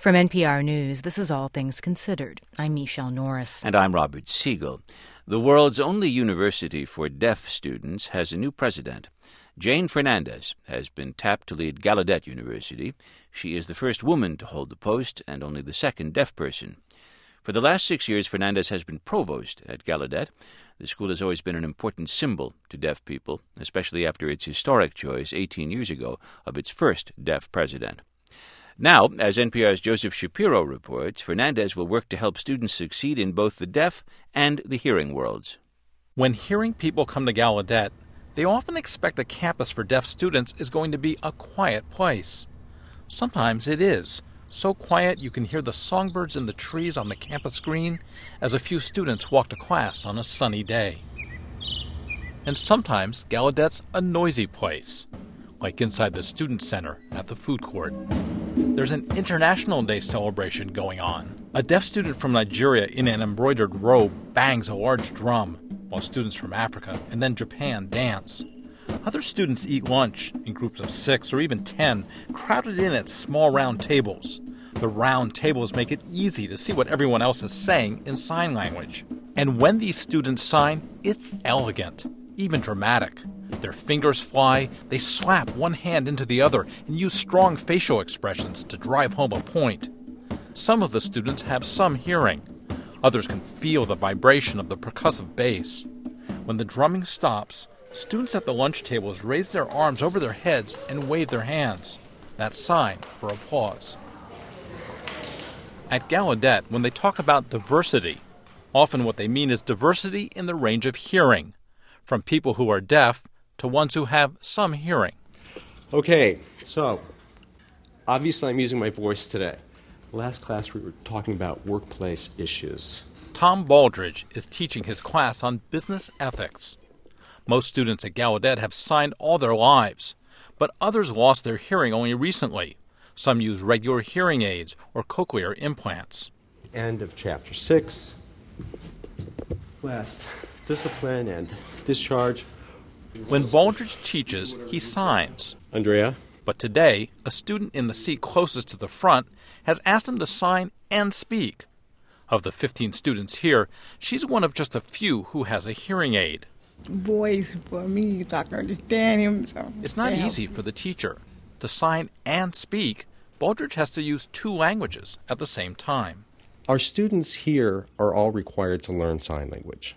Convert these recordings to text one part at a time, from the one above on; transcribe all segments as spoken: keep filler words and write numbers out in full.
From N P R News, this is All Things Considered. I'm Michelle Norris. And I'm Robert Siegel. The world's only university for deaf students has a new president. Jane Fernandez has been tapped to lead Gallaudet University. She is the first woman to hold the post and only the second deaf person. For the last six years, Fernandez has been provost at Gallaudet. The school has always been an important symbol to deaf people, especially after its historic choice eighteen years ago of its first deaf president. Now, as N P R's Joseph Shapiro reports, Fernandez will work to help students succeed in both the deaf and the hearing worlds. When hearing people come to Gallaudet, they often expect a campus for deaf students is going to be a quiet place. Sometimes it is, so quiet you can hear the songbirds in the trees on the campus green as a few students walk to class on a sunny day. And sometimes Gallaudet's a noisy place, like inside the student center at the food court. There's an International Day celebration going on. A deaf student from Nigeria in an embroidered robe bangs a large drum, while students from Africa and then Japan dance. Other students eat lunch in groups of six or even ten, crowded in at small round tables. The round tables make it easy to see what everyone else is saying in sign language. And when these students sign, it's elegant, even dramatic. Their fingers fly, they slap one hand into the other and use strong facial expressions to drive home a point. Some of the students have some hearing. Others can feel the vibration of the percussive bass. When the drumming stops, students at the lunch tables raise their arms over their heads and wave their hands. That's sign for applause. At Gallaudet, when they talk about diversity, often what they mean is diversity in the range of hearing, from people who are deaf to ones who have some hearing. Okay, so obviously I'm using my voice today. Last class we were talking about workplace issues. Tom Baldridge is teaching his class on business ethics. Most students at Gallaudet have signed all their lives, but others lost their hearing only recently. Some use regular hearing aids or cochlear implants. End of chapter six. Last, discipline and discharge. When Baldridge teaches, he signs. Andrea? But today, a student in the seat closest to the front has asked him to sign and speak. Of the fifteen students here, she's one of just a few who has a hearing aid. Voice for me, so I can understand him. So it's not easy for the teacher. To sign and speak, Baldridge has to use two languages at the same time. Our students here are all required to learn sign language.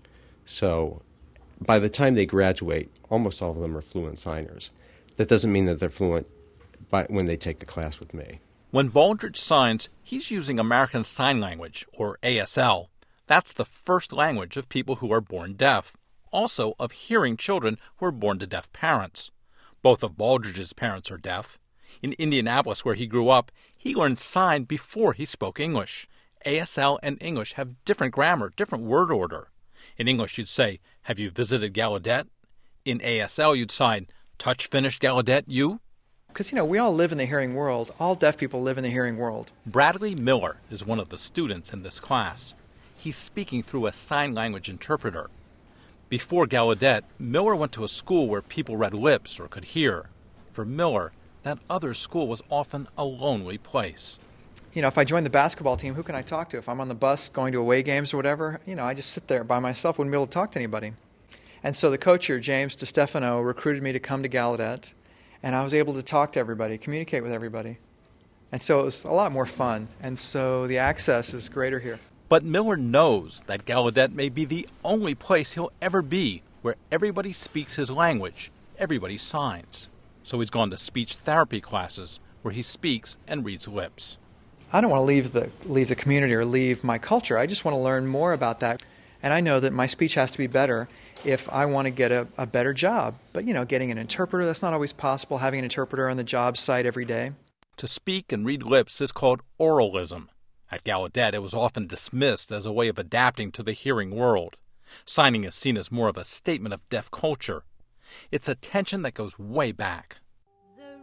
So by the time they graduate, almost all of them are fluent signers. That doesn't mean that they're fluent by when they take the class with me. When Baldridge signs, he's using American Sign Language, or A S L. That's the first language of people who are born deaf, also of hearing children who are born to deaf parents. Both of Baldridge's parents are deaf. In Indianapolis, where he grew up, he learned sign before he spoke English. A S L and English have different grammar, different word order. In English, you'd say, "Have you visited Gallaudet?" In A S L, you'd sign, "Touch finished Gallaudet, you?" Because, you know, we all live in the hearing world. All deaf people live in the hearing world. Bradley Miller is one of the students in this class. He's speaking through a sign language interpreter. Before Gallaudet, Miller went to a school where people read lips or could hear. For Miller, that other school was often a lonely place. You know, if I join the basketball team, who can I talk to? If I'm on the bus going to away games or whatever, you know, I just sit there by myself, wouldn't be able to talk to anybody. And so the coach here, James DeStefano, recruited me to come to Gallaudet, and I was able to talk to everybody, communicate with everybody. And so it was a lot more fun, and so the access is greater here. But Miller knows that Gallaudet may be the only place he'll ever be where everybody speaks his language, everybody signs. So he's gone to speech therapy classes where he speaks and reads lips. I don't want to leave the leave the community or leave my culture. I just want to learn more about that. And I know that my speech has to be better if I want to get a, a better job. But, you know, getting an interpreter, that's not always possible, having an interpreter on the job site every day. To speak and read lips is called oralism. At Gallaudet, it was often dismissed as a way of adapting to the hearing world. Signing is seen as more of a statement of deaf culture. It's a tension that goes way back. The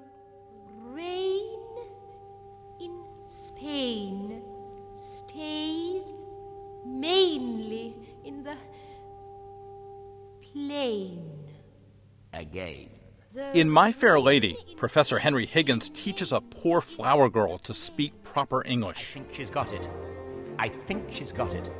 rain in Spain stays mainly in the plain. Again. In My Fair Lady, Professor Henry Higgins teaches a poor flower girl to speak proper English. I think she's got it. I think she's got it.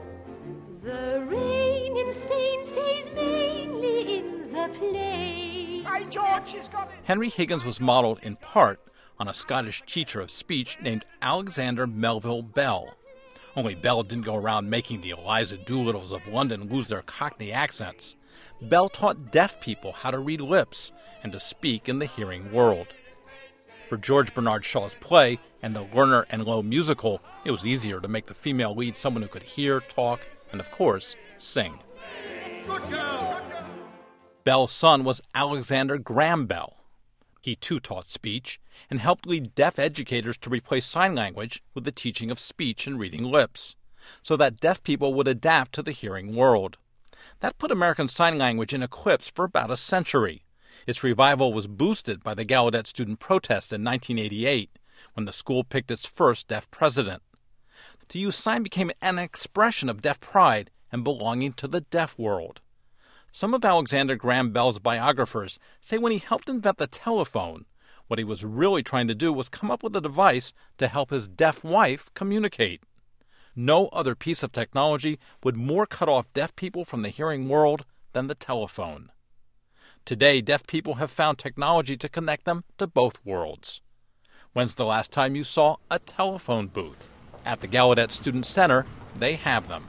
The rain in Spain stays mainly in the plain. By George, she's got it. Henry Higgins was modeled in part on a Scottish teacher of speech named Alexander Melville Bell. Only Bell didn't go around making the Eliza Doolittles of London lose their Cockney accents. Bell taught deaf people how to read lips and to speak in the hearing world. For George Bernard Shaw's play and the Lerner and Loewe musical, it was easier to make the female lead someone who could hear, talk, and, of course, sing. Good girl. Bell's son was Alexander Graham Bell. He, too, taught speech and helped lead deaf educators to replace sign language with the teaching of speech and reading lips, so that deaf people would adapt to the hearing world. That put American Sign Language in eclipse for about a century. Its revival was boosted by the Gallaudet student protest in nineteen eighty-eight, when the school picked its first deaf president. To use sign became an expression of deaf pride and belonging to the deaf world. Some of Alexander Graham Bell's biographers say when he helped invent the telephone, what he was really trying to do was come up with a device to help his deaf wife communicate. No other piece of technology would more cut off deaf people from the hearing world than the telephone. Today, deaf people have found technology to connect them to both worlds. When's the last time you saw a telephone booth? At the Gallaudet Student Center, they have them.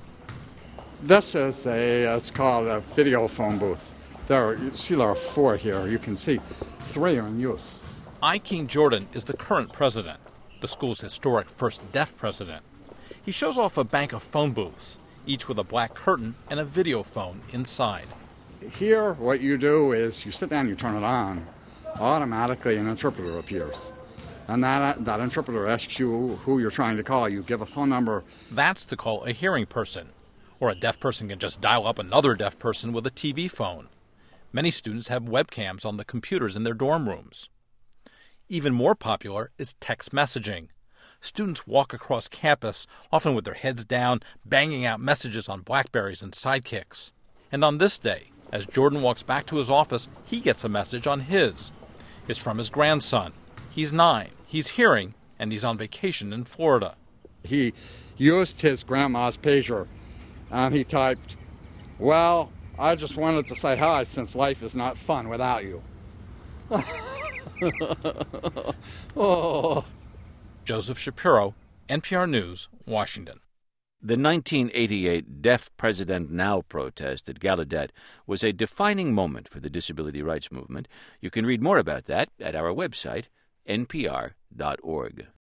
This is a, it's called a video phone booth. There are, you see there are four here. You can see three are in use. I. King Jordan is the current president, the school's historic first deaf president. He shows off a bank of phone booths, each with a black curtain and a video phone inside. Here, what you do is you sit down, you turn it on. Automatically, an interpreter appears. And that, that interpreter asks you who you're trying to call. You give a phone number. That's to call a hearing person. Or a deaf person can just dial up another deaf person with a T V phone. Many students have webcams on the computers in their dorm rooms. Even more popular is text messaging. Students walk across campus, often with their heads down, banging out messages on BlackBerries and Sidekicks. And on this day, as Jordan walks back to his office, he gets a message on his. It's from his grandson. He's nine, he's hearing, and he's on vacation in Florida. He used his grandma's pager, and he typed, "Well, I just wanted to say hi since life is not fun without you." Oh. Joseph Shapiro, N P R News, Washington. The nineteen eighty-eight Deaf President Now protest at Gallaudet was a defining moment for the disability rights movement. You can read more about that at our website, N P R dot org.